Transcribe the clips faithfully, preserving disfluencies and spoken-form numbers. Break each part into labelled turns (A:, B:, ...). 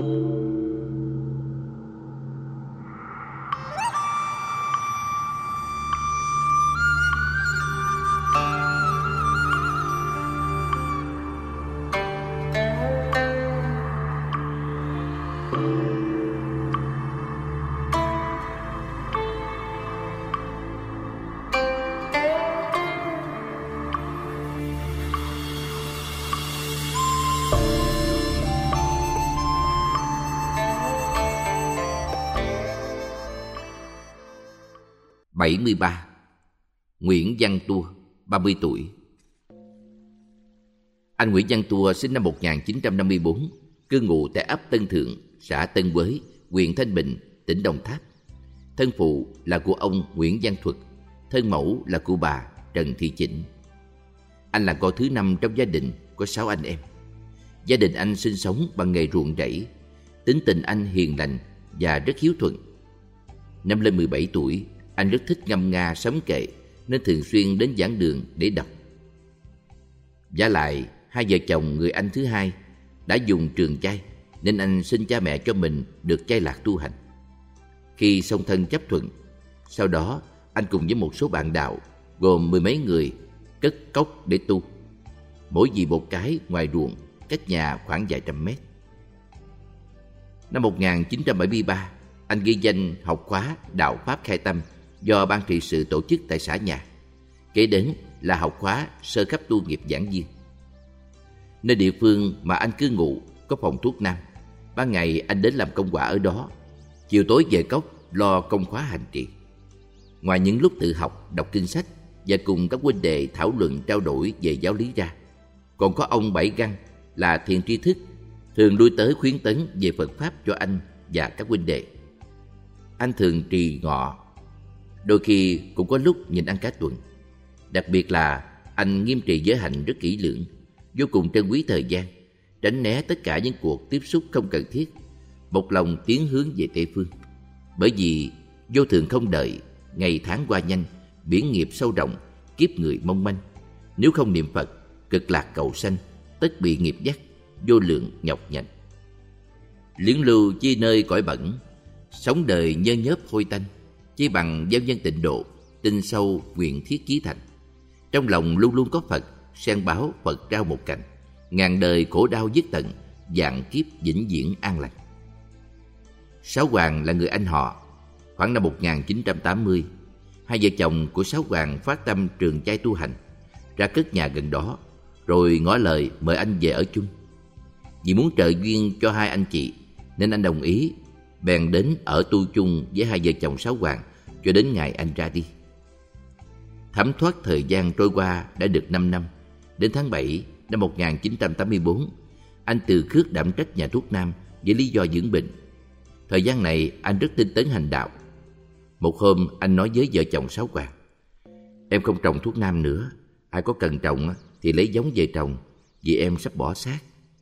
A: bảy mươi ba. Nguyễn Văn Tua, ba mươi tuổi. Anh Nguyễn Văn Tua sinh năm một nghìn chín trăm năm mươi tư, cư ngụ tại ấp Tân Thượng, xã Tân Quế, huyện Thanh Bình, tỉnh Đồng Tháp. Thân phụ là của ông Nguyễn Văn Thuật, thân mẫu là của bà Trần Thị Chỉnh. Anh là con thứ năm trong gia đình có sáu anh em. Gia đình anh sinh sống bằng nghề ruộng rẫy. Tính tình anh hiền lành và rất hiếu thuận. Năm lên mười bảy tuổi, anh rất thích ngâm nga sấm kệ nên thường xuyên đến giảng đường để đọc. Vả lại, hai vợ chồng người anh thứ hai đã dùng trường chay nên anh xin cha mẹ cho mình được chay lạc tu hành. Khi song thân chấp thuận, sau đó anh cùng với một số bạn đạo gồm mười mấy người cất cốc để tu, mỗi vị một cái ngoài ruộng, cách nhà khoảng vài trăm mét. Năm một nghìn chín trăm bảy mươi ba, anh ghi danh học khóa Đạo Pháp Khai Tâm do ban trị sự tổ chức tại xã nhà. Kế đến là học khóa sơ cấp tu nghiệp giảng viên. Nơi địa phương mà anh cư ngụ có phòng thuốc nam. Ban ngày anh đến làm công quả ở đó, chiều tối về cốc lo công khóa hành trì. Ngoài những lúc tự học, đọc kinh sách và cùng các huynh đệ thảo luận trao đổi về giáo lý ra, còn có ông Bảy Găng là thiền tri thức thường lui tới khuyến tấn về Phật Pháp cho anh và các huynh đệ. Anh thường trì ngọ, đôi khi cũng có lúc nhìn ăn cả tuần. Đặc biệt là anh nghiêm trì giới hạnh rất kỹ lưỡng, vô cùng trân quý thời gian, tránh né tất cả những cuộc tiếp xúc không cần thiết, một lòng tiến hướng về Tây Phương. Bởi vì vô thường không đợi, ngày tháng qua nhanh, biển nghiệp sâu rộng, kiếp người mong manh. Nếu không niệm Phật, cực lạc cầu sanh, tất bị nghiệp dắt, vô lượng nhọc nhằn. Liễn lưu chi nơi cõi bẩn, sống đời nhơ nhớp hôi tanh, chỉ bằng gieo nhân tịnh độ, tin sâu nguyện thiết chí thành. Trong lòng luôn luôn có Phật, sen báo Phật trao một cành, ngàn đời khổ đau dứt tận, vạn kiếp vĩnh viễn an lành. Sáu Hoàng là người anh họ. Khoảng năm một nghìn chín trăm tám mươi, hai vợ chồng của Sáu Hoàng phát tâm trường chay tu hành, ra cất nhà gần đó, rồi ngỏ lời mời anh về ở chung. Vì muốn trợ duyên cho hai anh chị nên anh đồng ý, bèn đến ở tu chung với hai vợ chồng Sáu Hoàng cho đến ngày anh ra đi. Thấm thoát thời gian trôi qua đã được năm năm. Đến tháng bảy năm một nghìn chín trăm tám mươi tư, anh từ khước đảm trách nhà thuốc nam với lý do dưỡng bệnh. Thời gian này anh rất tinh tấn hành đạo. Một hôm anh nói với vợ chồng Sáu Hoàng: "Em không trồng thuốc nam nữa, ai có cần trồng thì lấy giống về trồng, vì em sắp bỏ xác."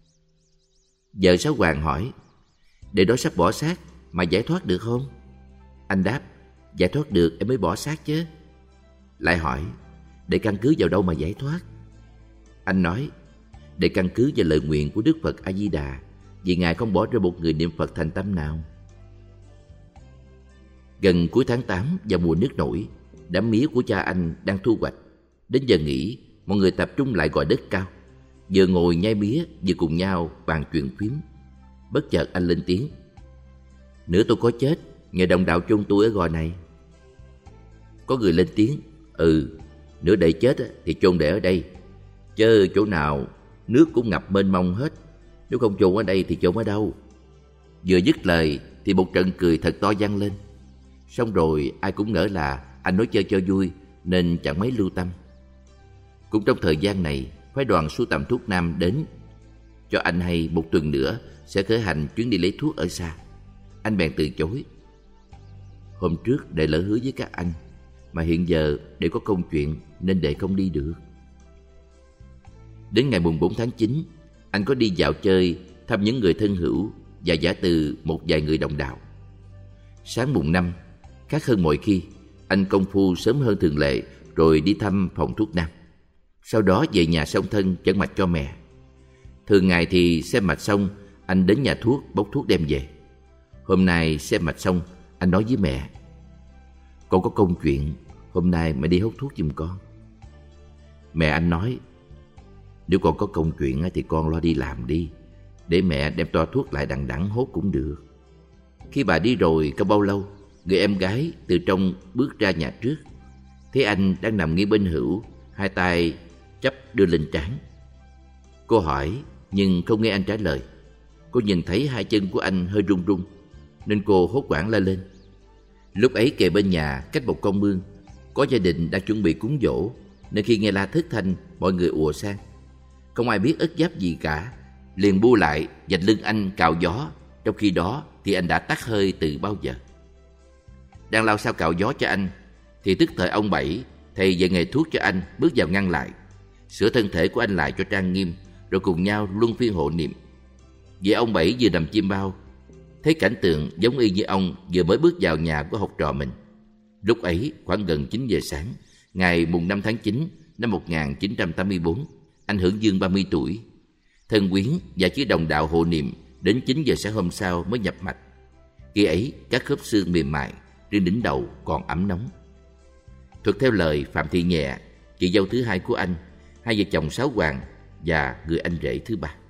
A: Vợ Sáu Hoàng hỏi: "Để đó sắp bỏ xác mà giải thoát được không?" Anh đáp: "Giải thoát được em mới bỏ xác chứ." Lại hỏi: "Để căn cứ vào đâu mà giải thoát?" Anh nói: "Để căn cứ vào lời nguyện của Đức Phật A Di Đà, vì Ngài không bỏ rơi một người niệm Phật thành tâm nào." Gần cuối tháng tám vào mùa nước nổi, đám mía của cha anh đang thu hoạch. Đến giờ nghỉ, mọi người tập trung lại gò đất cao, vừa ngồi nhai mía vừa cùng nhau bàn chuyện phím. Bất chợt anh lên tiếng: "Nữa tôi có chết, nhờ đồng đạo chôn tôi ở gò này." Có người lên tiếng: "Ừ, nữa để chết thì chôn để ở đây, chớ chỗ nào nước cũng ngập mênh mông hết. Nếu không chôn ở đây thì chôn ở đâu?" Vừa dứt lời thì một trận cười thật to vang lên. Xong rồi ai cũng ngỡ là anh nói chơi cho vui nên chẳng mấy lưu tâm. Cũng trong thời gian này, phái đoàn sưu tầm thuốc nam đến cho anh hay một tuần nữa sẽ khởi hành chuyến đi lấy thuốc ở xa. Anh bèn từ chối: "Hôm trước đệ lỡ hứa với các anh, mà hiện giờ đệ có công chuyện nên đệ không đi được." Đến ngày mùng bốn tháng chín, anh có đi dạo chơi thăm những người thân hữu và giả từ một vài người đồng đạo. Sáng mùng năm, khác hơn mọi khi, anh công phu sớm hơn thường lệ rồi đi thăm phòng thuốc nam. Sau đó về nhà xông thân chẩn mạch cho mẹ. Thường ngày thì xem mạch xong, anh đến nhà thuốc bốc thuốc đem về. Hôm nay xem mạch xong, anh nói với mẹ: con có công chuyện, hôm nay mẹ đi hút thuốc giùm con. Mẹ anh nói: nếu con có công chuyện thì con lo đi làm đi, để mẹ đem toa thuốc lại đằng đẵng hốt cũng được. Khi bà đi rồi không bao lâu, người em gái từ trong bước ra nhà trước, thấy anh đang nằm nghiêng bên hữu, hai tay chắp đưa lên trán. Cô hỏi nhưng không nghe anh trả lời. Cô nhìn thấy hai chân của anh hơi run run, nên cô hốt hoảng la lên. Lúc ấy kề bên nhà cách một con mương, có gia đình đang chuẩn bị cúng giỗ, nên khi nghe la thất thanh, mọi người ùa sang. Không ai biết ất giáp gì cả, liền bu lại vạch lưng anh cạo gió. Trong khi đó thì anh đã tắt hơi từ bao giờ. Đang lao sao cạo gió cho anh, thì tức thời ông Bảy, thầy dạy nghề thuốc cho anh, bước vào ngăn lại, sửa thân thể của anh lại cho trang nghiêm, rồi cùng nhau luân phiên hộ niệm. Vì ông Bảy vừa nằm chim bao, thấy cảnh tượng giống y như ông vừa mới bước vào nhà của học trò mình. Lúc ấy khoảng gần chín giờ sáng, ngày mùng năm tháng chín năm một nghìn chín trăm tám mươi bốn, anh hưởng dương ba mươi tuổi. Thân quyến và chí đồng đạo hộ niệm đến chín giờ sáng hôm sau mới nhập mạch. Khi ấy các khớp xương mềm mại trên đỉnh đầu còn ấm nóng. Thuật theo lời Phạm Thị Nhẹ, chị dâu thứ hai của anh, hai vợ chồng Sáu Hoàng và người anh rể thứ ba.